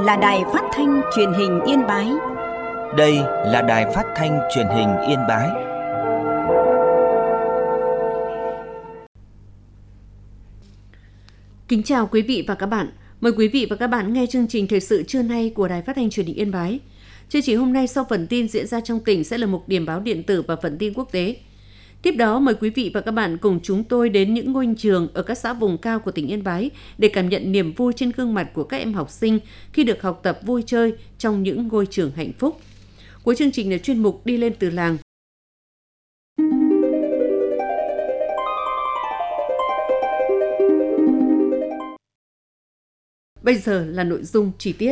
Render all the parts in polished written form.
là Đài Phát thanh Truyền hình Yên Bái. Đây là Đài Phát thanh Truyền hình Yên Bái. Kính chào quý vị và các bạn. Mời quý vị và các bạn nghe chương trình thời sự trưa nay của Đài Phát thanh Truyền hình Yên Bái. Chương trình hôm nay sau phần tin diễn ra trong tỉnh sẽ là mục điểm báo điện tử và phần tin quốc tế. Tiếp đó mời quý vị và các bạn cùng chúng tôi đến những ngôi trường ở các xã vùng cao của tỉnh Yên Bái để cảm nhận niềm vui trên gương mặt của các em học sinh khi được học tập vui chơi trong những ngôi trường hạnh phúc. Cuối chương trình là chuyên mục Đi lên từ làng. Bây giờ là nội dung chi tiết.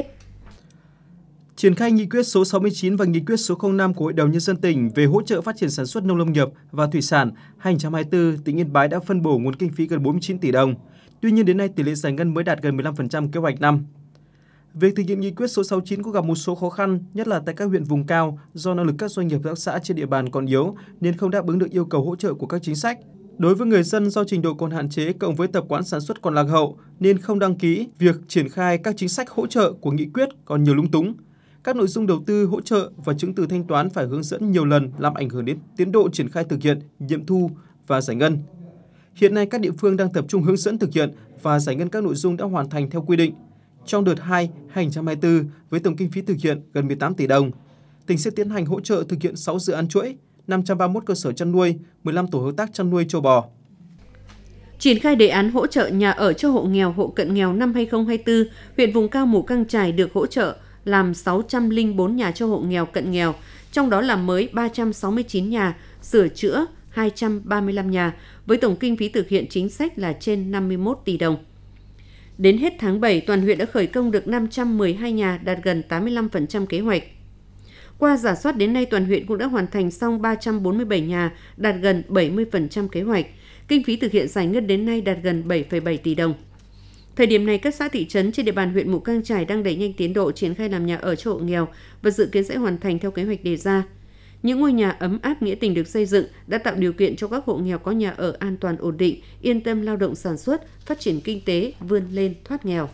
Triển khai nghị quyết số 69 và nghị quyết số 05 của Hội đồng Nhân dân tỉnh về hỗ trợ phát triển sản xuất nông lâm nghiệp và thủy sản 2024, tỉnh Yên Bái đã phân bổ nguồn kinh phí gần 49 tỷ đồng. Tuy nhiên đến nay tỷ lệ giải ngân mới đạt gần 15% kế hoạch năm. Việc thực hiện nghị quyết số 69 cũng gặp một số khó khăn, nhất là tại các huyện vùng cao do năng lực các doanh nghiệp hợp tác xã trên địa bàn còn yếu nên không đáp ứng được yêu cầu hỗ trợ của các chính sách. Đối với người dân do trình độ còn hạn chế cộng với tập quán sản xuất còn lạc hậu nên không đăng ký, việc triển khai các chính sách hỗ trợ của nghị quyết còn nhiều lúng túng. Các nội dung đầu tư, hỗ trợ và chứng từ thanh toán phải hướng dẫn nhiều lần làm ảnh hưởng đến tiến độ triển khai thực hiện, nghiệm thu và giải ngân. Hiện nay các địa phương đang tập trung hướng dẫn thực hiện và giải ngân các nội dung đã hoàn thành theo quy định. Trong đợt 2 2024 với tổng kinh phí thực hiện gần 18 tỷ đồng, tỉnh sẽ tiến hành hỗ trợ thực hiện 6 dự án chuỗi, 531 cơ sở chăn nuôi, 15 tổ hợp tác chăn nuôi trâu bò. Triển khai đề án hỗ trợ nhà ở cho hộ nghèo, hộ cận nghèo năm 2024, huyện vùng cao Mù Căng Chải được hỗ trợ làm 604 nhà cho hộ nghèo cận nghèo, trong đó làm mới 369 nhà, sửa chữa 235 nhà, với tổng kinh phí thực hiện chính sách là trên 51 tỷ đồng. Đến hết tháng 7, toàn huyện đã khởi công được 512 nhà, đạt gần 85% kế hoạch. Qua rà soát đến nay, toàn huyện cũng đã hoàn thành xong 347 nhà, đạt gần 70% kế hoạch. Kinh phí thực hiện giải ngân đến nay đạt gần 7,7 tỷ đồng. Thời điểm này, các xã thị trấn trên địa bàn huyện Mù Căng Chải đang đẩy nhanh tiến độ triển khai làm nhà ở cho hộ nghèo và dự kiến sẽ hoàn thành theo kế hoạch đề ra. Những ngôi nhà ấm áp nghĩa tình được xây dựng đã tạo điều kiện cho các hộ nghèo có nhà ở an toàn ổn định, yên tâm lao động sản xuất, phát triển kinh tế, vươn lên thoát nghèo.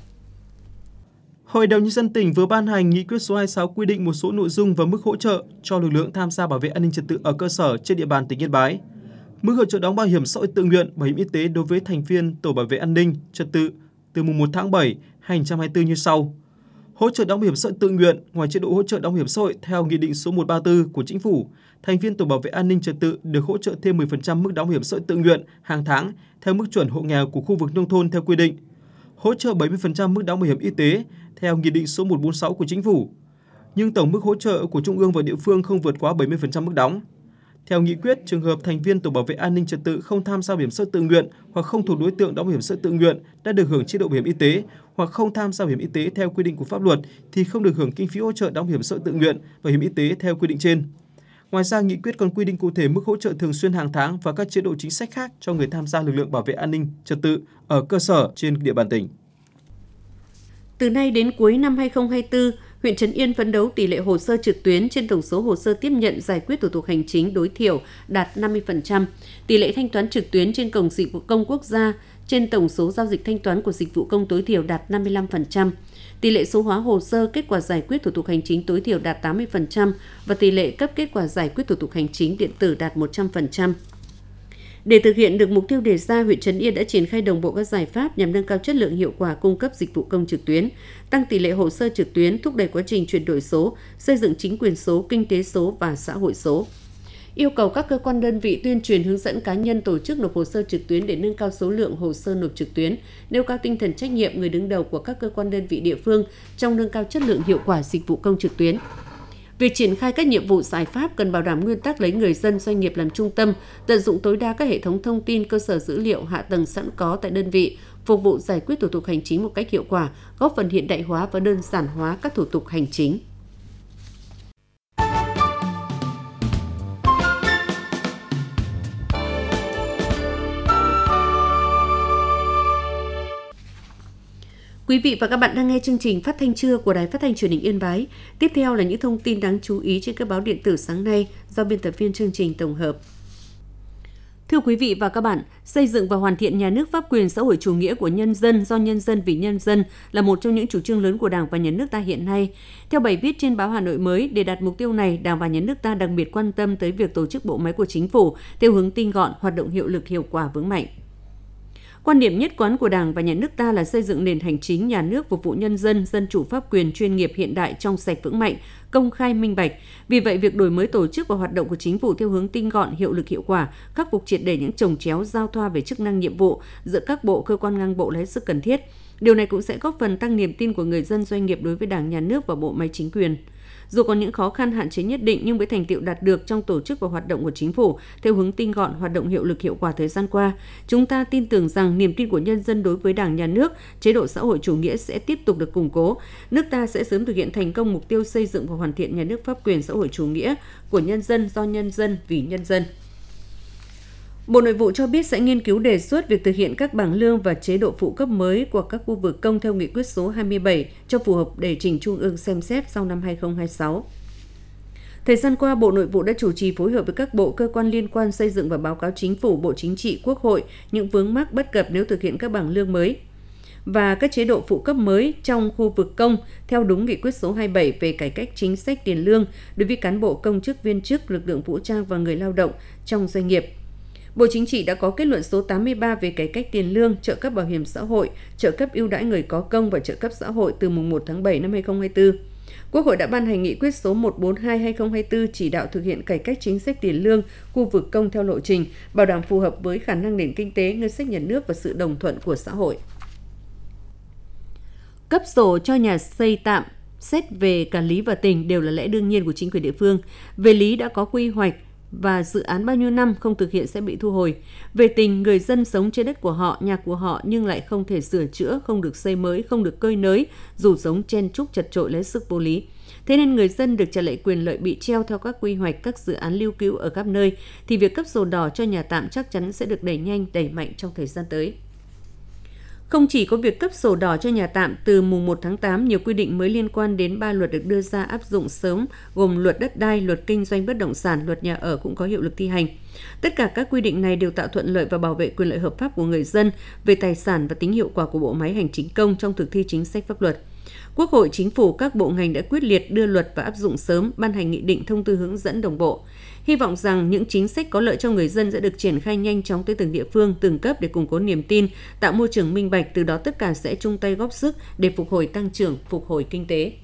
Hội đồng Nhân dân tỉnh vừa ban hành nghị quyết số 26 quy định một số nội dung và mức hỗ trợ cho lực lượng tham gia bảo vệ an ninh trật tự ở cơ sở trên địa bàn tỉnh Yên Bái. Mức hỗ trợ đóng bảo hiểm xã hội tự nguyện, bảo hiểm y tế đối với thành viên tổ bảo vệ an ninh trật tự từ mùng 1 tháng 7 2024 như sau. Hỗ trợ đóng bảo hiểm xã hội tự nguyện ngoài chế độ hỗ trợ đóng bảo hiểm xã hội theo Nghị định số 134 của Chính phủ, thành viên tổ bảo vệ an ninh trật tự được hỗ trợ thêm 10% mức đóng bảo hiểm xã hội tự nguyện hàng tháng theo mức chuẩn hộ nghèo của khu vực nông thôn theo quy định. Hỗ trợ 70% mức đóng bảo hiểm y tế theo Nghị định số 146 của Chính phủ. Nhưng tổng mức hỗ trợ của Trung ương và địa phương không vượt quá 70% mức đóng. Theo nghị quyết, trường hợp thành viên tổ bảo vệ an ninh trật tự không tham gia bảo hiểm xã hội tự nguyện hoặc không thuộc đối tượng đóng bảo hiểm xã hội tự nguyện đã được hưởng chế độ bảo hiểm y tế hoặc không tham gia bảo hiểm y tế theo quy định của pháp luật thì không được hưởng kinh phí hỗ trợ đóng bảo hiểm xã hội tự nguyện, bảo hiểm y tế theo quy định trên. Ngoài ra, nghị quyết còn quy định cụ thể mức hỗ trợ thường xuyên hàng tháng và các chế độ chính sách khác cho người tham gia lực lượng bảo vệ an ninh trật tự ở cơ sở trên địa bàn tỉnh. Từ nay đến cuối năm 2024, huyện Trấn Yên phấn đấu tỷ lệ hồ sơ trực tuyến trên tổng số hồ sơ tiếp nhận giải quyết thủ tục hành chính tối thiểu đạt 50%, tỷ lệ thanh toán trực tuyến trên cổng dịch vụ công quốc gia trên tổng số giao dịch thanh toán của dịch vụ công tối thiểu đạt 55%, tỷ lệ số hóa hồ sơ kết quả giải quyết thủ tục hành chính tối thiểu đạt 80% và tỷ lệ cấp kết quả giải quyết thủ tục hành chính điện tử đạt 100%. Để thực hiện được mục tiêu đề ra, huyện Trấn Yên đã triển khai đồng bộ các giải pháp nhằm nâng cao chất lượng hiệu quả cung cấp dịch vụ công trực tuyến, tăng tỷ lệ hồ sơ trực tuyến, thúc đẩy quá trình chuyển đổi số, xây dựng chính quyền số, kinh tế số và xã hội số. Yêu cầu các cơ quan đơn vị tuyên truyền hướng dẫn cá nhân tổ chức nộp hồ sơ trực tuyến để nâng cao số lượng hồ sơ nộp trực tuyến, nêu cao tinh thần trách nhiệm người đứng đầu của các cơ quan đơn vị địa phương trong nâng cao chất lượng hiệu quả dịch vụ công trực tuyến. Việc triển khai các nhiệm vụ giải pháp cần bảo đảm nguyên tắc lấy người dân doanh nghiệp làm trung tâm, tận dụng tối đa các hệ thống thông tin, cơ sở dữ liệu, hạ tầng sẵn có tại đơn vị, phục vụ giải quyết thủ tục hành chính một cách hiệu quả, góp phần hiện đại hóa và đơn giản hóa các thủ tục hành chính. Quý vị và các bạn đang nghe chương trình Phát thanh trưa của Đài Phát thanh Truyền hình Yên Bái. Tiếp theo là những thông tin đáng chú ý trên các báo điện tử sáng nay do biên tập viên chương trình tổng hợp. Thưa quý vị và các bạn, xây dựng và hoàn thiện nhà nước pháp quyền xã hội chủ nghĩa của nhân dân, do nhân dân vì nhân dân là một trong những chủ trương lớn của Đảng và Nhà nước ta hiện nay. Theo bài viết trên báo Hà Nội mới, để đạt mục tiêu này, Đảng và Nhà nước ta đặc biệt quan tâm tới việc tổ chức bộ máy của chính phủ theo hướng tinh gọn, hoạt động hiệu lực, hiệu quả, vững mạnh. Quan điểm nhất quán của Đảng và Nhà nước ta là xây dựng nền hành chính nhà nước phục vụ nhân dân, dân chủ pháp quyền, chuyên nghiệp, hiện đại, trong sạch, vững mạnh, công khai, minh bạch. Vì vậy, việc đổi mới tổ chức và hoạt động của chính phủ theo hướng tinh gọn, hiệu lực, hiệu quả, khắc phục triệt để những chồng chéo, giao thoa về chức năng nhiệm vụ giữa các bộ, cơ quan ngang bộ là hết sức cần thiết. Điều này cũng sẽ góp phần tăng niềm tin của người dân, doanh nghiệp đối với Đảng, Nhà nước và bộ máy chính quyền. Dù còn những khó khăn hạn chế nhất định, nhưng với thành tựu đạt được trong tổ chức và hoạt động của chính phủ theo hướng tinh gọn, hoạt động hiệu lực, hiệu quả thời gian qua, chúng ta tin tưởng rằng niềm tin của nhân dân đối với Đảng, Nhà nước, chế độ xã hội chủ nghĩa sẽ tiếp tục được củng cố. Nước ta sẽ sớm thực hiện thành công mục tiêu xây dựng và hoàn thiện nhà nước pháp quyền xã hội chủ nghĩa của nhân dân, do nhân dân, vì nhân dân. Bộ Nội vụ cho biết sẽ nghiên cứu đề xuất việc thực hiện các bảng lương và chế độ phụ cấp mới của các khu vực công theo nghị quyết số 27 cho phù hợp để trình Trung ương xem xét sau năm 2026. Thời gian qua, Bộ Nội vụ đã chủ trì phối hợp với các bộ, cơ quan liên quan xây dựng và báo cáo Chính phủ, Bộ Chính trị, Quốc hội những vướng mắc bất cập nếu thực hiện các bảng lương mới và các chế độ phụ cấp mới trong khu vực công theo đúng nghị quyết số 27 về cải cách chính sách tiền lương đối với cán bộ, công chức, viên chức, lực lượng vũ trang và người lao động trong doanh nghiệp. Bộ Chính trị đã có kết luận số 83 về cải cách tiền lương, trợ cấp bảo hiểm xã hội, trợ cấp ưu đãi người có công và trợ cấp xã hội từ mùng 1 tháng 7 năm 2024. Quốc hội đã ban hành nghị quyết số 142/2024 chỉ đạo thực hiện cải cách chính sách tiền lương khu vực công theo lộ trình, bảo đảm phù hợp với khả năng nền kinh tế, ngân sách nhà nước và sự đồng thuận của xã hội. Cấp sổ cho nhà xây tạm, xét về cả lý và tình đều là lẽ đương nhiên của chính quyền địa phương. Về lý đã có quy hoạch và dự án bao nhiêu năm không thực hiện sẽ bị thu hồi. Về tình, người dân sống trên đất của họ, nhà của họ nhưng lại không thể sửa chữa, không được xây mới, không được cơi nới, dù sống chen chúc chật chội lấy sức vô lý. Thế nên người dân được trả lại quyền lợi bị treo theo các quy hoạch, các dự án lưu cữu ở khắp nơi, thì việc cấp sổ đỏ cho nhà tạm chắc chắn sẽ được đẩy nhanh, đẩy mạnh trong thời gian tới. Không chỉ có việc cấp sổ đỏ cho nhà tạm, từ mùng 1 tháng 8, nhiều quy định mới liên quan đến 3 luật được đưa ra áp dụng sớm, gồm luật đất đai, luật kinh doanh bất động sản, luật nhà ở cũng có hiệu lực thi hành. Tất cả các quy định này đều tạo thuận lợi và bảo vệ quyền lợi hợp pháp của người dân về tài sản và tính hiệu quả của bộ máy hành chính công trong thực thi chính sách pháp luật. Quốc hội, Chính phủ, các bộ ngành đã quyết liệt đưa luật và áp dụng sớm, ban hành nghị định, thông tư hướng dẫn đồng bộ. Hy vọng rằng những chính sách có lợi cho người dân sẽ được triển khai nhanh chóng tới từng địa phương, từng cấp để củng cố niềm tin, tạo môi trường minh bạch, từ đó tất cả sẽ chung tay góp sức để phục hồi tăng trưởng, phục hồi kinh tế.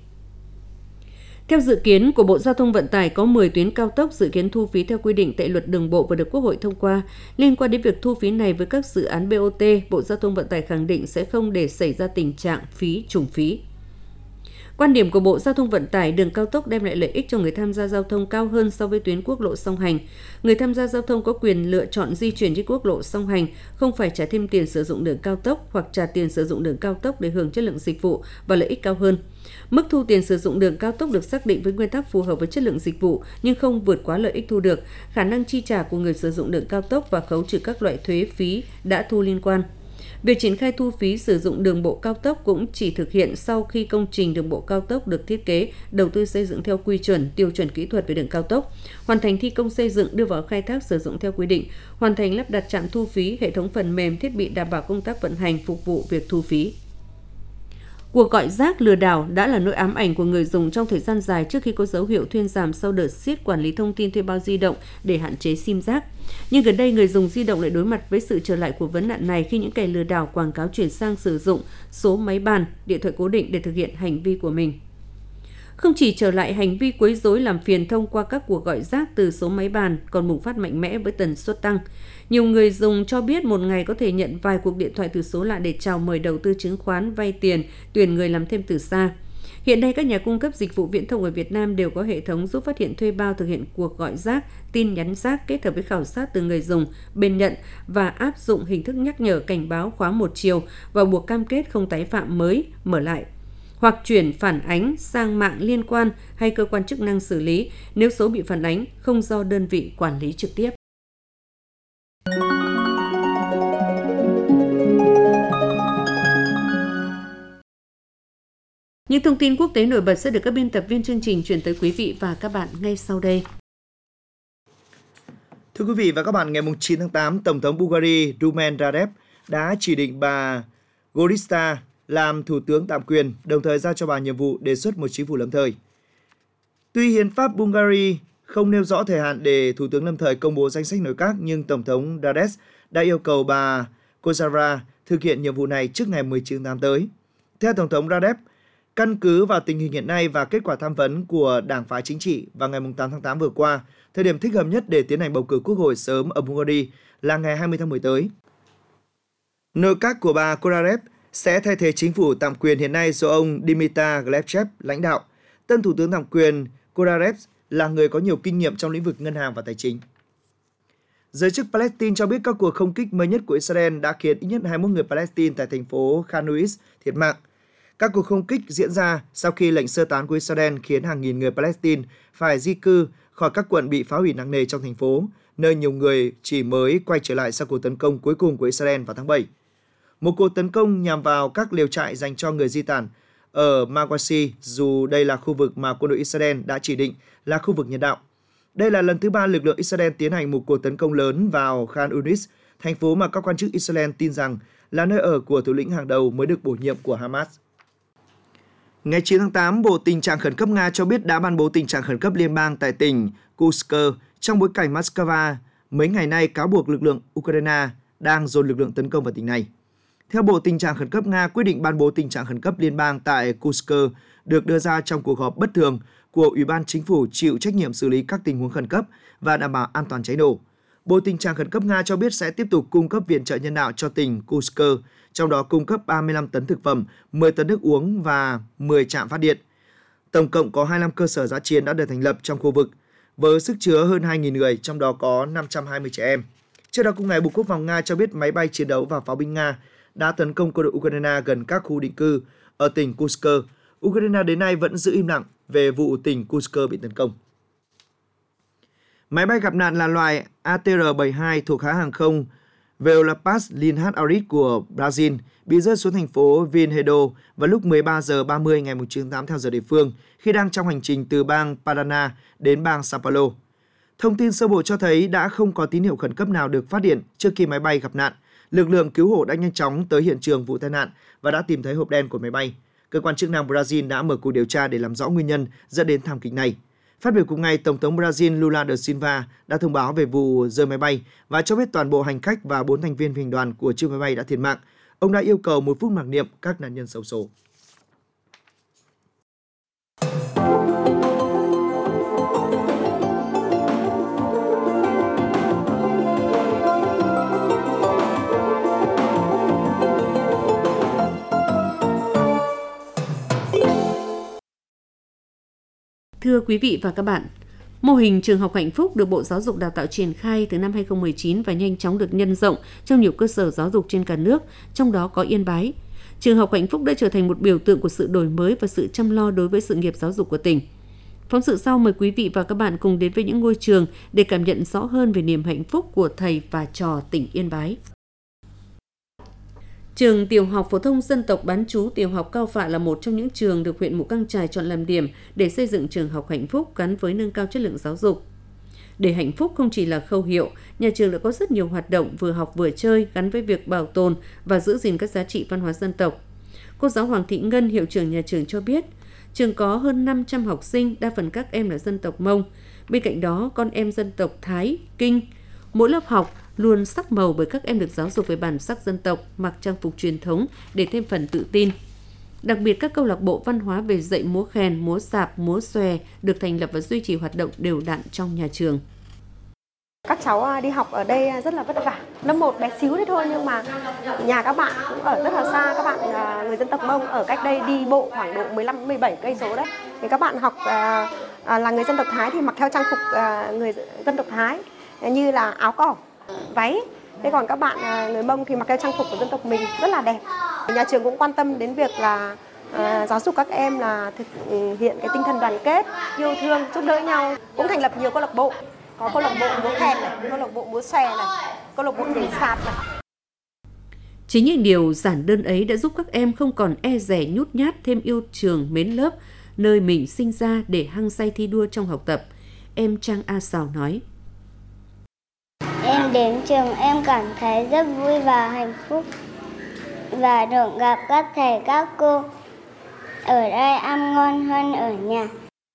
Theo dự kiến của Bộ Giao thông Vận tải, có 10 tuyến cao tốc dự kiến thu phí theo quy định tại Luật Đường bộ và được Quốc hội thông qua. Liên quan đến việc thu phí này với các dự án BOT, Bộ Giao thông Vận tải khẳng định sẽ không để xảy ra tình trạng phí trùng phí. Quan điểm của Bộ Giao thông Vận tải, đường cao tốc đem lại lợi ích cho người tham gia giao thông cao hơn so với tuyến quốc lộ song hành. Người tham gia giao thông có quyền lựa chọn di chuyển trên quốc lộ song hành, không phải trả thêm tiền sử dụng đường cao tốc hoặc trả tiền sử dụng đường cao tốc để hưởng chất lượng dịch vụ và lợi ích cao hơn. Mức thu tiền sử dụng đường cao tốc được xác định với nguyên tắc phù hợp với chất lượng dịch vụ nhưng không vượt quá lợi ích thu được, khả năng chi trả của người sử dụng đường cao tốc và khấu trừ các loại thuế phí đã thu liên quan. Việc triển khai thu phí sử dụng đường bộ cao tốc cũng chỉ thực hiện sau khi công trình đường bộ cao tốc được thiết kế, đầu tư xây dựng theo quy chuẩn, tiêu chuẩn kỹ thuật về đường cao tốc, hoàn thành thi công xây dựng, đưa vào khai thác sử dụng theo quy định, hoàn thành lắp đặt trạm thu phí, hệ thống phần mềm, thiết bị đảm bảo công tác vận hành phục vụ việc thu phí. Cuộc gọi rác lừa đảo đã là nỗi ám ảnh của người dùng trong thời gian dài trước khi có dấu hiệu thuyên giảm sau đợt siết quản lý thông tin thuê bao di động để hạn chế sim rác. Nhưng gần đây, người dùng di động lại đối mặt với sự trở lại của vấn nạn này khi những kẻ lừa đảo quảng cáo chuyển sang sử dụng số máy bàn, điện thoại cố định để thực hiện hành vi của mình. Không chỉ trở lại hành vi quấy rối làm phiền thông qua các cuộc gọi rác từ số máy bàn còn bùng phát mạnh mẽ với tần suất tăng. Nhiều người dùng cho biết một ngày có thể nhận vài cuộc điện thoại từ số lạ để chào mời đầu tư chứng khoán, vay tiền, tuyển người làm thêm từ xa. Hiện nay, các nhà cung cấp dịch vụ viễn thông ở Việt Nam đều có hệ thống giúp phát hiện thuê bao thực hiện cuộc gọi rác, tin nhắn rác kết hợp với khảo sát từ người dùng, bên nhận và áp dụng hình thức nhắc nhở cảnh báo khóa một chiều và buộc cam kết không tái phạm mới, mở lại, hoặc chuyển phản ánh sang mạng liên quan hay cơ quan chức năng xử lý nếu số bị phản ánh không do đơn vị quản lý trực tiếp. Những thông tin quốc tế nổi bật sẽ được các biên tập viên chương trình chuyển tới quý vị và các bạn ngay sau đây. Thưa quý vị và các bạn, ngày 9 tháng 8, Tổng thống Bulgaria Rumen Radev đã chỉ định bà Gorista làm Thủ tướng tạm quyền, đồng thời giao cho bà nhiệm vụ đề xuất một chính phủ lâm thời. Tuy hiến pháp Bulgaria không nêu rõ thời hạn để Thủ tướng lâm thời công bố danh sách nội các, nhưng Tổng thống Radev đã yêu cầu bà Kozara thực hiện nhiệm vụ này trước ngày 19 tháng 8 tới. Theo Tổng thống Radev, căn cứ vào tình hình hiện nay và kết quả tham vấn của đảng phái chính trị vào ngày 8 tháng 8 vừa qua, thời điểm thích hợp nhất để tiến hành bầu cử quốc hội sớm ở Bulgaria là ngày 20 tháng 10 tới. Nội các của bà Korarev sẽ thay thế chính phủ tạm quyền hiện nay do ông Dimitar Glebchev lãnh đạo. Tân Thủ tướng tạm quyền Korarev là người có nhiều kinh nghiệm trong lĩnh vực ngân hàng và tài chính. Giới chức Palestine cho biết các cuộc không kích mới nhất của Israel đã khiến ít nhất 21 người Palestine tại thành phố Khan Yunis thiệt mạng. Các cuộc không kích diễn ra sau khi lệnh sơ tán của Israel khiến hàng nghìn người Palestine phải di cư khỏi các quận bị phá hủy nặng nề trong thành phố, nơi nhiều người chỉ mới quay trở lại sau cuộc tấn công cuối cùng của Israel vào tháng 7. Một cuộc tấn công nhằm vào các lều trại dành cho người di tản ở Mawasi, dù đây là khu vực mà quân đội Israel đã chỉ định là khu vực nhân đạo. Đây là lần thứ 3 lực lượng Israel tiến hành một cuộc tấn công lớn vào Khan Yunis, thành phố mà các quan chức Israel tin rằng là nơi ở của thủ lĩnh hàng đầu mới được bổ nhiệm của Hamas. Ngày 9 tháng 8, Bộ Tình trạng Khẩn cấp Nga cho biết đã ban bố tình trạng khẩn cấp liên bang tại tỉnh Kursk trong bối cảnh Moscow mấy ngày nay cáo buộc lực lượng Ukraine đang dồn lực lượng tấn công vào tỉnh này. Theo Bộ Tình trạng Khẩn cấp Nga, quyết định ban bố tình trạng khẩn cấp liên bang tại Kursk được đưa ra trong cuộc họp bất thường của Ủy ban Chính phủ chịu trách nhiệm xử lý các tình huống khẩn cấp và đảm bảo an toàn cháy nổ. Bộ Tình trạng Khẩn cấp Nga cho biết sẽ tiếp tục cung cấp viện trợ nhân đạo cho tỉnh Kursk, trong đó cung cấp 35 tấn thực phẩm, 10 tấn nước uống và 10 trạm phát điện. Tổng cộng có 25 cơ sở dã chiến đã được thành lập trong khu vực, với sức chứa hơn 2.000 người, trong đó có 520 trẻ em. Trước đó cùng ngày, Bộ Quốc phòng Nga cho biết máy bay chiến đấu và pháo binh Nga đã tấn công quân đội Ukraine gần các khu định cư ở tỉnh Kursk. Ukraine đến nay vẫn giữ im lặng về vụ tỉnh Kursk bị tấn công. Máy bay gặp nạn là loại ATR-72 thuộc hãng hàng không Veolapas Linhas Aris của Brazil bị rơi xuống thành phố Vinhedo vào lúc 13 giờ 30 ngày 9 tháng 8 theo giờ địa phương khi đang trong hành trình từ bang Paraná đến bang São Paulo. Thông tin sơ bộ cho thấy đã không có tín hiệu khẩn cấp nào được phát điện trước khi máy bay gặp nạn. Lực lượng cứu hộ đã nhanh chóng tới hiện trường vụ tai nạn và đã tìm thấy hộp đen của máy bay. Cơ quan chức năng Brazil đã mở cuộc điều tra để làm rõ nguyên nhân dẫn đến thảm kịch này. Phát biểu cùng ngày, Tổng thống Brazil Lula da Silva đã thông báo về vụ rơi máy bay và cho biết toàn bộ hành khách và 4 thành viên phi hành đoàn của chiếc máy bay đã thiệt mạng. Ông đã yêu cầu 1 phút mặc niệm các nạn nhân xấu số. Thưa quý vị và các bạn, mô hình trường học hạnh phúc được Bộ Giáo dục Đào tạo triển khai từ năm 2019 và nhanh chóng được nhân rộng trong nhiều cơ sở giáo dục trên cả nước, trong đó có Yên Bái. Trường học hạnh phúc đã trở thành một biểu tượng của sự đổi mới và sự chăm lo đối với sự nghiệp giáo dục của tỉnh. Phóng sự sau mời quý vị và các bạn cùng đến với những ngôi trường để cảm nhận rõ hơn về niềm hạnh phúc của thầy và trò tỉnh Yên Bái. Trường Tiểu học Phổ thông Dân tộc bán trú Tiểu học Cao Phạ là một trong những trường được huyện Mù Căng Chải chọn làm điểm để xây dựng trường học hạnh phúc gắn với nâng cao chất lượng giáo dục. Để hạnh phúc không chỉ là khẩu hiệu, nhà trường đã có rất nhiều hoạt động vừa học vừa chơi gắn với việc bảo tồn và giữ gìn các giá trị văn hóa dân tộc. Cô giáo Hoàng Thị Ngân, hiệu trưởng nhà trường cho biết, trường có hơn 500 học sinh, đa phần các em là dân tộc Mông. Bên cạnh đó, con em dân tộc Thái, Kinh. Mỗi lớp học luôn sắc màu bởi các em được giáo dục về bản sắc dân tộc, mặc trang phục truyền thống để thêm phần tự tin. Đặc biệt, các câu lạc bộ văn hóa về dạy múa khen, múa sạp, múa xòe được thành lập và duy trì hoạt động đều đặn trong nhà trường. Các cháu đi học ở đây rất là vất vả. Lớp 1 bé xíu đấy thôi nhưng mà nhà các bạn cũng ở rất là xa. Các bạn người dân tộc Mông ở cách đây đi bộ khoảng độ 15-17 cây số đấy. Thì các bạn học là người dân tộc Thái thì mặc theo trang phục người dân tộc Thái như là áo cỏ, váy. Thế còn các bạn người Mông thì mặc theo trang phục của dân tộc mình rất là đẹp. Nhà trường cũng quan tâm đến việc là giáo dục các em là thực hiện cái tinh thần đoàn kết, yêu thương, giúp đỡ nhau. Cũng thành lập nhiều câu lạc bộ. Có câu lạc bộ múa khen này, câu lạc bộ múa xòe này, câu lạc bộ nhảy sạp này. Chính những điều giản đơn ấy đã giúp các em không còn e dè nhút nhát, thêm yêu trường mến lớp, nơi mình sinh ra để hăng say thi đua trong học tập. Em Trang A Sào nói. Em đến trường em cảm thấy rất vui và hạnh phúc và được gặp các thầy các cô. Ở đây ăn ngon hơn ở nhà.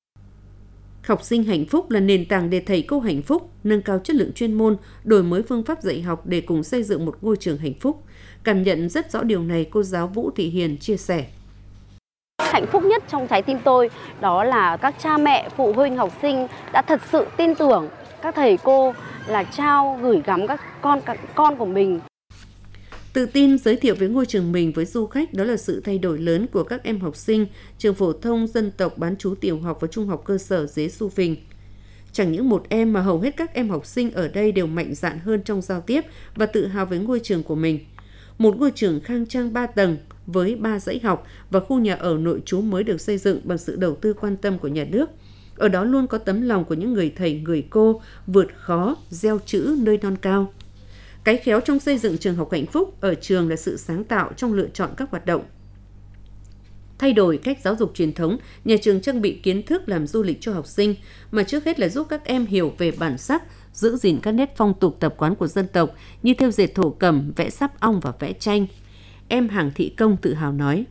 Học sinh hạnh phúc là nền tảng để thầy cô hạnh phúc, nâng cao chất lượng chuyên môn, đổi mới phương pháp dạy học để cùng xây dựng một ngôi trường hạnh phúc. Cảm nhận rất rõ điều này, cô giáo Vũ Thị Hiền chia sẻ. Hạnh phúc nhất trong trái tim tôi đó là các cha mẹ, phụ huynh, học sinh đã thật sự tin tưởng các thầy cô là trao gửi gắm các con của mình. Tự tin giới thiệu với ngôi trường mình với du khách đó là sự thay đổi lớn của các em học sinh trường phổ thông dân tộc bán trú tiểu học và trung học cơ sở Dế Xu Phình. Chẳng những một em mà hầu hết các em học sinh ở đây đều mạnh dạn hơn trong giao tiếp và tự hào với ngôi trường của mình. Một ngôi trường khang trang 3 tầng với 3 dãy học và khu nhà ở nội trú mới được xây dựng bằng sự đầu tư quan tâm của nhà nước. Ở đó luôn có tấm lòng của những người thầy, người cô vượt khó, gieo chữ nơi non cao. Cái khéo trong xây dựng trường học hạnh phúc ở trường là sự sáng tạo trong lựa chọn các hoạt động. Thay đổi cách giáo dục truyền thống, nhà trường trang bị kiến thức làm du lịch cho học sinh, mà trước hết là giúp các em hiểu về bản sắc, giữ gìn các nét phong tục tập quán của dân tộc như thêu dệt thổ cẩm, vẽ sáp ong và vẽ tranh. Em Hàng Thị Công tự hào nói.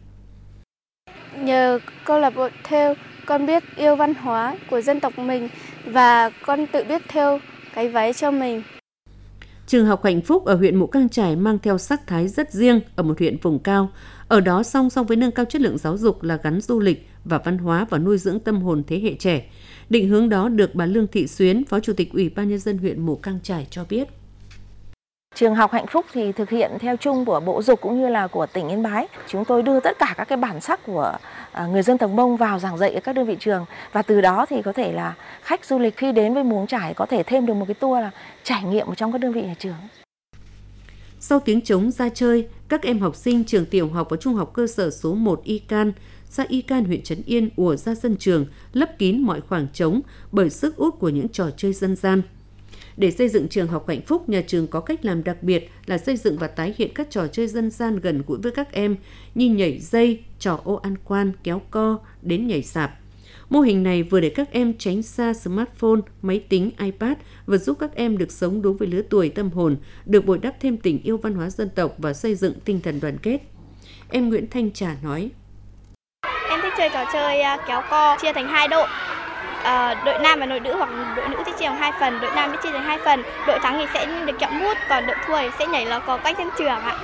Nhờ câu lạc bộ thêu, con biết yêu văn hóa của dân tộc mình và con tự biết thêu cái váy cho mình. Trường học hạnh phúc ở huyện Mù Cang Chải mang theo sắc thái rất riêng ở một huyện vùng cao. Ở đó song song với nâng cao chất lượng giáo dục là gắn du lịch và văn hóa và nuôi dưỡng tâm hồn thế hệ trẻ. Định hướng đó được bà Lương Thị Xuyến, Phó Chủ tịch Ủy ban Nhân dân huyện Mù Cang Chải cho biết. Trường học hạnh phúc thì thực hiện theo chung của Bộ Giáo dục cũng như là của tỉnh Yên Bái. Chúng tôi đưa tất cả các cái bản sắc của người dân tộc Mông vào giảng dạy ở các đơn vị trường, và từ đó thì có thể là khách du lịch khi đến với Mù Cang Chải có thể thêm được một cái tour là trải nghiệm ở trong các đơn vị nhà trường. Sau tiếng trống ra chơi, các em học sinh trường tiểu học và trung học cơ sở số 1 Y Can, xã Y Can, huyện Trấn Yên ùa ra sân trường, lấp kín mọi khoảng trống bởi sức hút của những trò chơi dân gian. Để xây dựng trường học hạnh phúc, nhà trường có cách làm đặc biệt là xây dựng và tái hiện các trò chơi dân gian gần gũi với các em như nhảy dây, trò ô ăn quan, kéo co, đến nhảy sạp. Mô hình này vừa để các em tránh xa smartphone, máy tính, iPad và giúp các em được sống đúng với lứa tuổi tâm hồn, được bồi đắp thêm tình yêu văn hóa dân tộc và xây dựng tinh thần đoàn kết. Em Nguyễn Thanh Trà nói. Em thích chơi trò chơi kéo co chia thành 2 đội. Đội nam và đội nữ, hoặc đội nữ thì chia thành 2 phần, đội nam thì chia thành 2 phần. Đội thắng thì sẽ được kẹo mút, còn đội thua thì sẽ nhảy lò cò quanh sân trường ạ.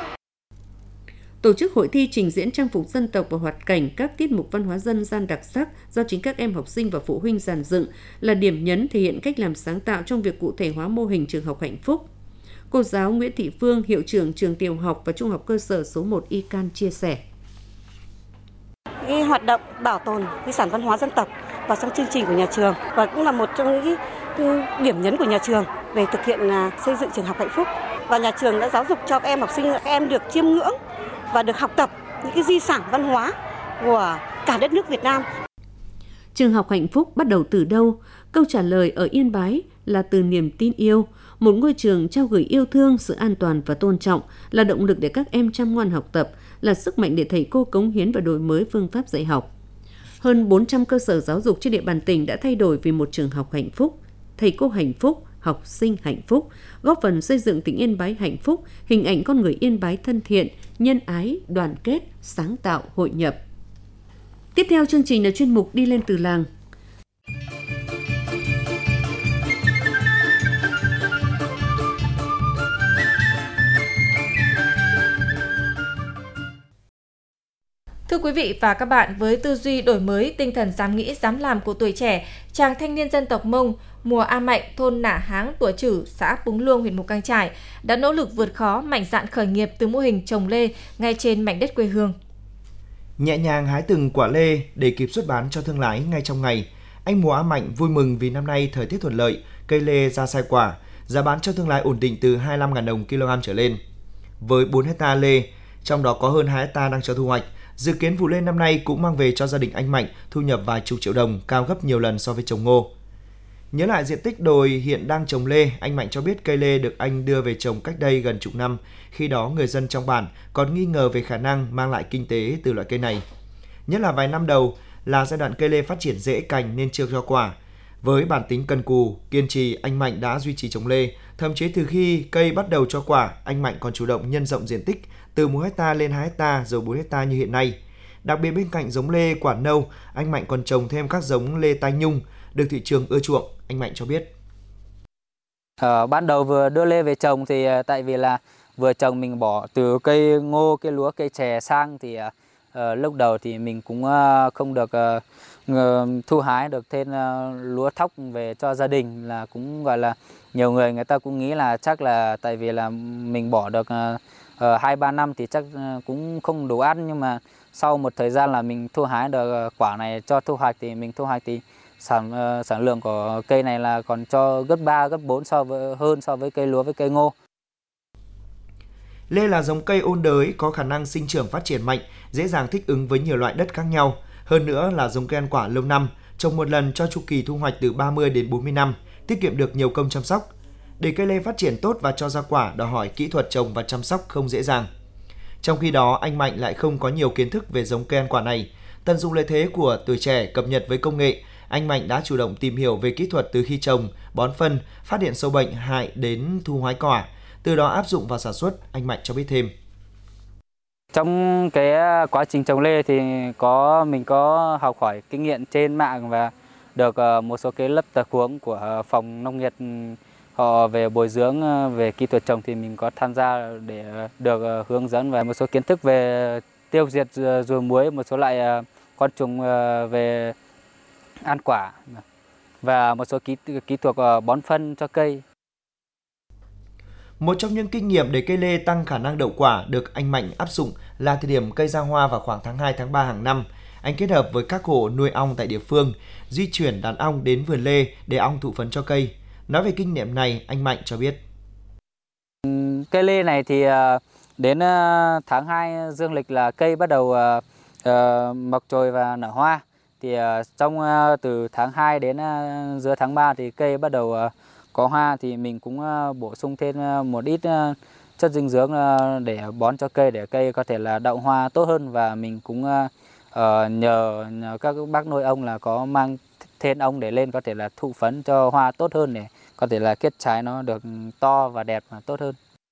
Tổ chức hội thi trình diễn trang phục dân tộc và hoạt cảnh các tiết mục văn hóa dân gian đặc sắc do chính các em học sinh và phụ huynh dàn dựng là điểm nhấn thể hiện cách làm sáng tạo trong việc cụ thể hóa mô hình trường học hạnh phúc. Cô giáo Nguyễn Thị Phương, hiệu trưởng trường tiểu học và trung học cơ sở số 1 Y Can chia sẻ. Cái hoạt động bảo tồn di sản văn hóa dân tộc vào trong chương trình của nhà trường và cũng là một trong những cái điểm nhấn của nhà trường về thực hiện xây dựng trường học hạnh phúc. Và nhà trường đã giáo dục cho các em học sinh, các em được chiêm ngưỡng và được học tập những cái di sản văn hóa của cả đất nước Việt Nam. Trường học hạnh phúc bắt đầu từ đâu? Câu trả lời ở Yên Bái là từ niềm tin yêu. Một ngôi trường trao gửi yêu thương, sự an toàn và tôn trọng là động lực để các em chăm ngoan học tập, là sức mạnh để thầy cô cống hiến và đổi mới phương pháp dạy học. Hơn 400 cơ sở giáo dục trên địa bàn tỉnh đã thay đổi vì một trường học hạnh phúc, thầy cô hạnh phúc, học sinh hạnh phúc, góp phần xây dựng tỉnh Yên Bái hạnh phúc, hình ảnh con người Yên Bái thân thiện, nhân ái, đoàn kết, sáng tạo, hội nhập. Tiếp theo chương trình là chuyên mục Đi lên từ làng. Thưa quý vị và các bạn, với tư duy đổi mới, tinh thần dám nghĩ, dám làm của tuổi trẻ, chàng thanh niên dân tộc Mông Mùa A Mạnh, thôn Nả Háng, Tủa Chử, xã Púng Luông, huyện Mù Cang Chải đã nỗ lực vượt khó, mạnh dạn khởi nghiệp từ mô hình trồng lê ngay trên mảnh đất quê hương. Nhẹ nhàng hái từng quả lê để kịp xuất bán cho thương lái ngay trong ngày, anh Mùa A Mạnh vui mừng vì năm nay thời tiết thuận lợi, cây lê ra sai quả, giá bán cho thương lái ổn định từ 25.000 đồng kg trở lên. Với 4 hecta lê, trong đó có hơn 2 hecta đang cho thu hoạch, dự kiến vụ lê năm nay cũng mang về cho gia đình anh Mạnh thu nhập vài chục triệu đồng, cao gấp nhiều lần so với trồng ngô. Nhớ lại diện tích đồi hiện đang trồng lê, anh Mạnh cho biết cây lê được anh đưa về trồng cách đây gần chục năm. Khi đó người dân trong bản còn nghi ngờ về khả năng mang lại kinh tế từ loại cây này. Nhất là vài năm đầu là giai đoạn cây lê phát triển rễ cành nên chưa cho quả. Với bản tính cần cù, kiên trì, anh Mạnh đã duy trì trồng lê, Thậm chí từ khi cây bắt đầu cho quả, anh Mạnh còn chủ động nhân rộng diện tích từ 1 hecta lên 2 hecta rồi 4 hecta như hiện nay. Đặc biệt bên cạnh giống lê quả nâu, anh Mạnh còn trồng thêm các giống lê tai nhung được thị trường ưa chuộng. Anh Mạnh cho biết. Ban đầu vừa đưa lê về trồng thì tại vì là vừa trồng mình bỏ từ cây ngô, cây lúa, cây chè sang thì lúc đầu thì mình cũng không được thu hái được thêm lúa thóc về cho gia đình, là cũng gọi là nhiều người ta cũng nghĩ là chắc là tại vì là mình bỏ được 2-3 năm thì chắc cũng không đủ ăn, nhưng mà sau một thời gian là mình thu hái được quả này cho thu hoạch thì mình thu hoạch thì sản lượng của cây này là còn cho gấp 3, gấp 4 hơn so với cây lúa với cây ngô. Lê là giống cây ôn đới, có khả năng sinh trưởng phát triển mạnh, dễ dàng thích ứng với nhiều loại đất khác nhau. Hơn nữa là giống cây ăn quả lâu năm, trồng một lần cho chu kỳ thu hoạch từ 30 đến 40 năm, tiết kiệm được nhiều công chăm sóc. Để cây lê phát triển tốt và cho ra quả đòi hỏi kỹ thuật trồng và chăm sóc không dễ dàng. Trong khi đó, anh Mạnh lại không có nhiều kiến thức về giống cây ăn quả này. Tận dụng lợi thế của tuổi trẻ cập nhật với công nghệ, anh Mạnh đã chủ động tìm hiểu về kỹ thuật từ khi trồng, bón phân, phát hiện sâu bệnh hại đến thu hoái quả. Từ đó áp dụng vào sản xuất, anh Mạnh cho biết thêm. Trong cái quá trình trồng lê thì mình có học hỏi kinh nghiệm trên mạng và được một số cái lớp tập huấn của phòng nông nghiệp họ về bồi dưỡng về kỹ thuật trồng thì mình có tham gia để được hướng dẫn về một số kiến thức về tiêu diệt ruồi muối, một số loại côn trùng về ăn quả và một số kỹ thuật bón phân cho cây. Một trong những kinh nghiệm để cây lê tăng khả năng đậu quả được anh Mạnh áp dụng là thời điểm cây ra hoa vào khoảng tháng 2, tháng 3 hàng năm. Anh kết hợp với các hộ nuôi ong tại địa phương, di chuyển đàn ong đến vườn lê để ong thụ phấn cho cây. Nói về kinh nghiệm này, anh Mạnh cho biết. Cây lê này thì đến tháng 2 dương lịch là cây bắt đầu mọc chồi và nở hoa. Thì trong từ tháng 2 đến giữa tháng 3 thì cây bắt đầu có hoa, thì mình cũng bổ sung thêm một ít chất dinh dưỡng để bón cho cây để cây có thể là đậu hoa tốt hơn, và mình cũng nhờ các bác nuôi ong là có mang thêm ong để lên có thể là thụ phấn cho hoa tốt hơn để có thể là kết trái nó được to và đẹp và tốt hơn.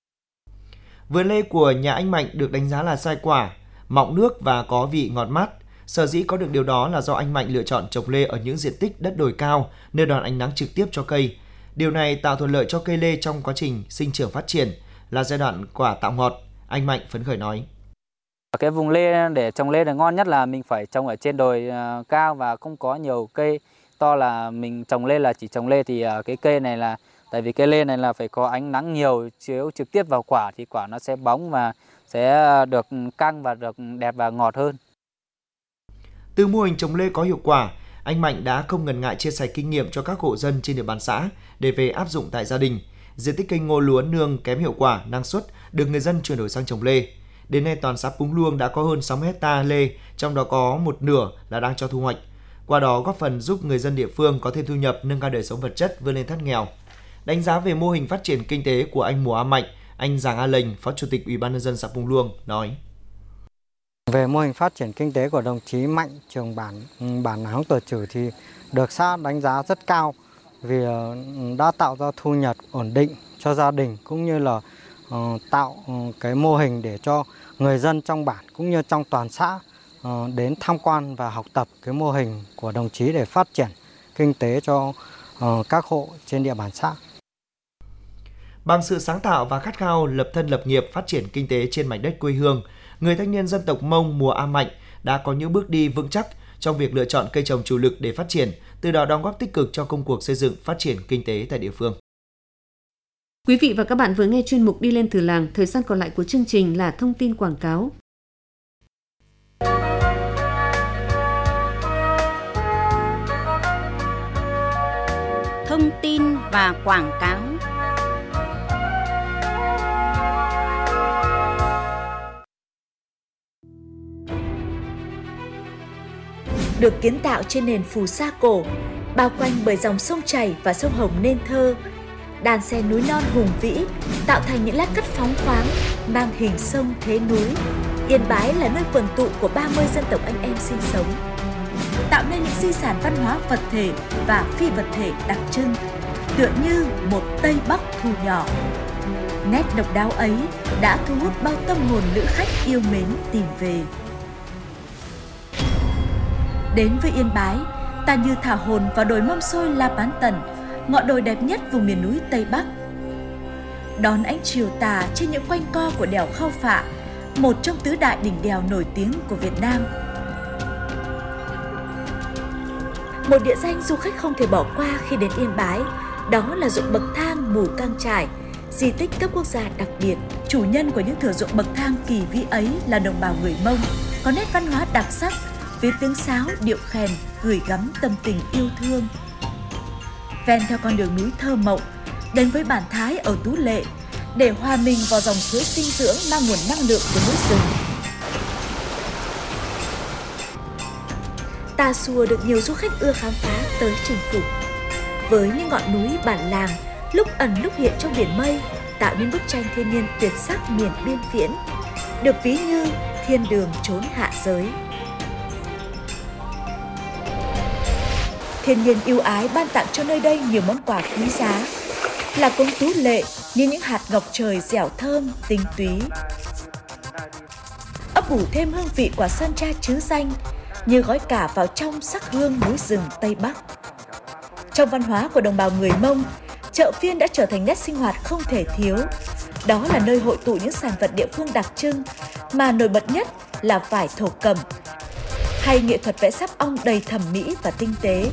Vườn lê của nhà anh Mạnh được đánh giá là sai quả, mọng nước và có vị ngọt mát. Sở dĩ có được điều đó là do anh Mạnh lựa chọn trồng lê ở những diện tích đất đồi cao, nơi đón ánh nắng trực tiếp cho cây. Điều này tạo thuận lợi cho cây lê trong quá trình sinh trưởng phát triển, là giai đoạn quả tạo ngọt. Anh Mạnh phấn khởi nói. Cái vùng lê để trồng lê là ngon nhất là mình phải trồng ở trên đồi cao và không có nhiều cây to, là mình trồng lê là chỉ trồng lê thì cái cây này là tại vì cây lê này là phải có ánh nắng nhiều chiếu trực tiếp vào quả thì quả nó sẽ bóng và sẽ được căng và được đẹp và ngọt hơn. Từ mô hình trồng lê có hiệu quả, anh Mạnh đã không ngần ngại chia sẻ kinh nghiệm cho các hộ dân trên địa bàn xã để về áp dụng tại gia đình. Diện tích cây ngô lúa nương kém hiệu quả, năng suất được người dân chuyển đổi sang trồng lê. Đến nay toàn xã Púng Luông đã có hơn 60 hecta lê, trong đó có một nửa là đang cho thu hoạch. Qua đó góp phần giúp người dân địa phương có thêm thu nhập, nâng cao đời sống vật chất, vươn lên thoát nghèo. Đánh giá về mô hình phát triển kinh tế của anh Mùa A Mạnh, anh Giàng A Lệnh, Phó Chủ tịch Ủy ban nhân dân xã Púng Luông nói: Về mô hình phát triển kinh tế của đồng chí Mạnh, trưởng bản Háng Tờ Chử thì được xã đánh giá rất cao vì đã tạo ra thu nhập ổn định cho gia đình, cũng như là tạo cái mô hình để cho người dân trong bản cũng như trong toàn xã đến tham quan và học tập cái mô hình của đồng chí để phát triển kinh tế cho các hộ trên địa bàn xã. Bằng sự sáng tạo và khát khao lập thân lập nghiệp phát triển kinh tế trên mảnh đất quê hương, người thanh niên dân tộc Mông Mùa A Mạnh đã có những bước đi vững chắc trong việc lựa chọn cây trồng chủ lực để phát triển, từ đó đóng góp tích cực cho công cuộc xây dựng phát triển kinh tế tại địa phương. Quý vị và các bạn vừa nghe chuyên mục Đi lên từ làng. Thời gian còn lại của chương trình là thông tin quảng cáo. Thông tin và quảng cáo. Được kiến tạo trên nền phù sa cổ, bao quanh bởi dòng sông chảy và sông Hồng nên thơ, đàn xe núi non hùng vĩ tạo thành những lát cắt phóng khoáng mang hình sông thế núi. Yên Bái là nơi quần tụ của 30 dân tộc anh em sinh sống, tạo nên những di sản văn hóa vật thể và phi vật thể đặc trưng. tựa như một Tây Bắc thu nhỏ. Nét độc đáo ấy đã thu hút bao tâm hồn lữ khách yêu mến tìm về. Đến với Yên Bái, ta như thả hồn vào đồi mâm xôi La Bán Tần, ngọn đồi đẹp nhất vùng miền núi Tây Bắc. Đón ánh chiều tà trên những quanh co của đèo Khao Phạ, một trong tứ đại đỉnh đèo nổi tiếng của Việt Nam. Một địa danh du khách không thể bỏ qua khi đến Yên Bái, đó là ruộng bậc thang Mù Cang Chải, di tích cấp quốc gia đặc biệt. Chủ nhân của những thửa ruộng bậc thang kỳ vĩ ấy là đồng bào người Mông, có nét văn hóa đặc sắc, với tiếng sáo, điệu khèn gửi gắm tâm tình yêu thương. Ven theo con đường núi thơ mộng, đến với bản Thái ở Tú Lệ, để hòa mình vào dòng suối sinh dưỡng mang nguồn năng lượng của núi rừng. Tà Xùa được nhiều du khách ưa khám phá tới chinh phục. Với những ngọn núi bản làng, lúc ẩn lúc hiện trong biển mây, tạo nên bức tranh thiên nhiên tuyệt sắc miền biên viễn, được ví như thiên đường chốn hạ giới. Thiên nhiên ưu ái ban tặng cho nơi đây nhiều món quà quý giá, là cống Tú Lệ như những hạt ngọc trời dẻo thơm, tinh túy. Ấp ủ thêm hương vị quả sơn tra trứ danh như gói cả vào trong sắc hương núi rừng Tây Bắc. Trong văn hóa của đồng bào người Mông, chợ phiên đã trở thành nét sinh hoạt không thể thiếu. Đó là nơi hội tụ những sản vật địa phương đặc trưng, mà nổi bật nhất là vải thổ cẩm, hay nghệ thuật vẽ sáp ong đầy thẩm mỹ và tinh tế.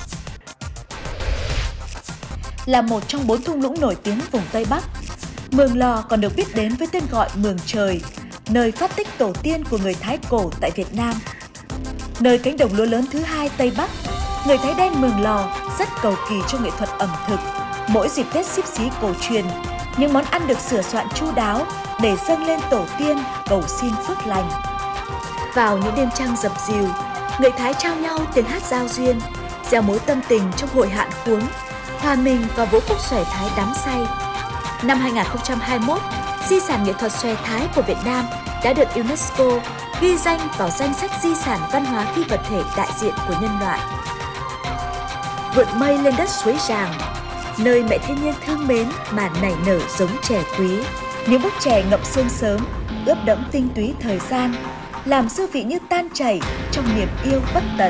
Là một trong 4 thung lũng nổi tiếng vùng Tây Bắc, Mường Lò còn được biết đến với tên gọi Mường Trời, nơi phát tích tổ tiên của người Thái cổ tại Việt Nam. Nơi cánh đồng lúa lớn thứ hai Tây Bắc, người Thái đen Mường Lò rất cầu kỳ cho nghệ thuật ẩm thực. Mỗi dịp Tết Xíp Xí cổ truyền, những món ăn được sửa soạn chu đáo để dâng lên tổ tiên cầu xin phước lành. Vào những đêm trăng dập dìu, người Thái trao nhau tiếng hát giao duyên, gieo mối tâm tình trong hội hạn khuống, hòa mình vào vũ khúc xòe Thái đắm say. Năm 2021, di sản nghệ thuật xòe Thái của Việt Nam đã được UNESCO ghi danh vào danh sách di sản văn hóa phi vật thể đại diện của nhân loại. Vượt mây lên đất suối Ràng, nơi mẹ thiên nhiên thương mến mà nảy nở giống chè quý. Những bức chè ngậm sương sớm, ướp đẫm tinh túy thời gian, làm dư vị như tan chảy trong niềm yêu bất tận.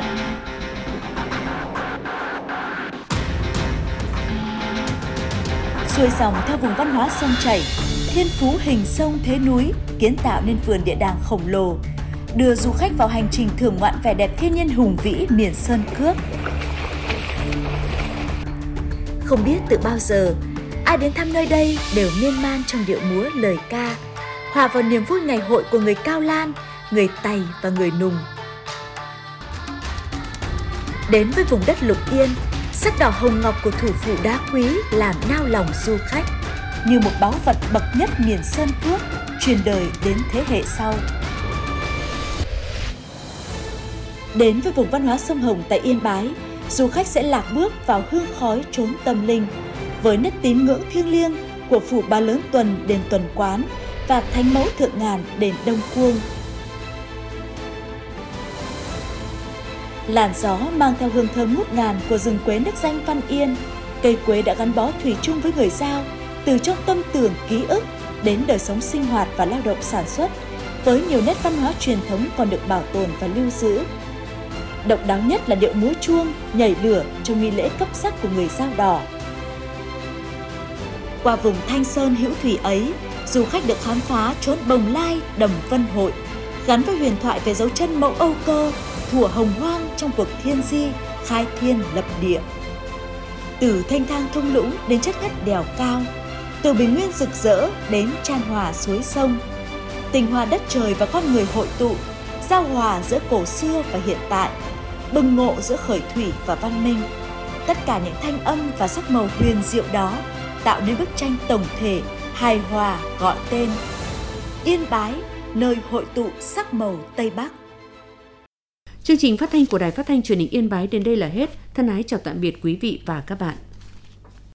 Xuôi dòng theo vùng văn hóa sông chảy, thiên phú hình sông thế núi kiến tạo nên vườn địa đàng khổng lồ, đưa du khách vào hành trình thưởng ngoạn vẻ đẹp thiên nhiên hùng vĩ miền Sơn Cước. Không biết từ bao giờ, ai đến thăm nơi đây đều miên man trong điệu múa lời ca, hòa vào niềm vui ngày hội của người Cao Lan, người Tày và người Nùng. Đến với vùng đất Lục Yên, sắc đỏ hồng ngọc của thủ phủ đá quý làm nao lòng du khách, như một báu vật bậc nhất miền Sơn Cước, truyền đời đến thế hệ sau. Đến với vùng văn hóa sông Hồng tại Yên Bái, du khách sẽ lạc bước vào hương khói chốn tâm linh, với nét tín ngưỡng thiêng liêng của phủ Ba Lớn Tuần đền Tuần Quán và Thánh Mẫu Thượng Ngàn đền Đông Cuông. Làn gió mang theo hương thơm ngút ngàn của rừng quế nước danh Văn Yên. Cây quế đã gắn bó thủy chung với người Dao, từ trong tâm tưởng ký ức đến đời sống sinh hoạt và lao động sản xuất, với nhiều nét văn hóa truyền thống còn được bảo tồn và lưu giữ. Độc đáo nhất là điệu múa chuông, nhảy lửa trong nghi lễ cấp sắc của người Dao Đỏ. Qua vùng Thanh Sơn hữu thủy ấy, du khách được khám phá chốn Bồng Lai, Đầm Vân Hội, gắn với huyền thoại về dấu chân mẫu Âu Cơ, thuở hồng hoang trong cuộc thiên di, khai thiên lập địa. Từ thanh thang thung lũng đến chất ngất đèo cao, từ bình nguyên rực rỡ đến chan hòa suối sông, tình hòa đất trời và con người hội tụ, giao hòa giữa cổ xưa và hiện tại, bừng ngộ giữa khởi thủy và văn minh. Tất cả những thanh âm và sắc màu huyền diệu đó tạo nên bức tranh tổng thể, hài hòa gọi tên Yên Bái, nơi hội tụ sắc màu Tây Bắc. Chương trình phát thanh của Đài Phát thanh Truyền hình Yên Bái đến đây là hết. Thân ái chào tạm biệt quý vị và các bạn.